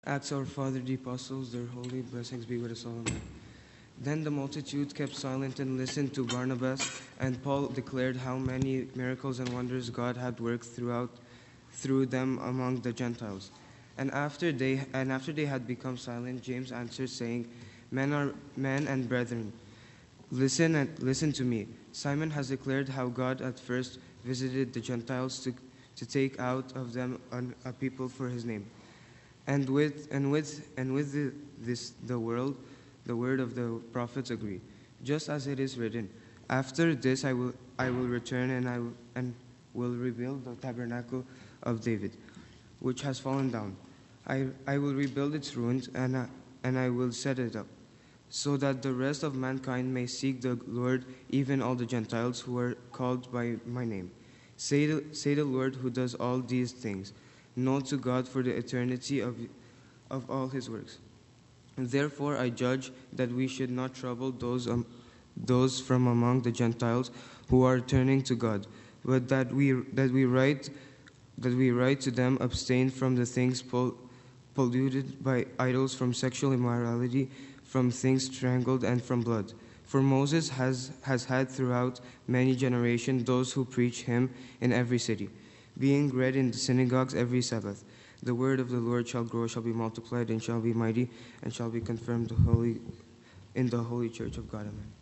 Acts our Father, the apostles, their holy blessings be with us all. Amen. Then the multitude kept silent and listened to Barnabas, and Paul declared how many miracles and wonders God had worked through them among the Gentiles. And after they had become silent, James answered, saying, Men and brethren, listen to me. Simon has declared how God at first visited the Gentiles to take out of them a people for his name. And with the word of the prophets agree, just as it is written, After this I will return and will rebuild the tabernacle of David, which has fallen down. I will rebuild its ruins and I will set it up, so that the rest of mankind may seek the Lord, even all the Gentiles who are called by my name. Say the Lord who does all these things. Know to God for the eternity of all his works. Therefore I judge that we should not trouble those from among the Gentiles who are turning to God, but that we write to them, abstain from the things polluted by idols, from sexual immorality, from things strangled, and from blood. For Moses has had throughout many generations those who preach him in every city, being read in the synagogues every Sabbath. The word of the Lord shall grow, shall be multiplied, and shall be mighty, and shall be confirmed in the holy church of God. Amen.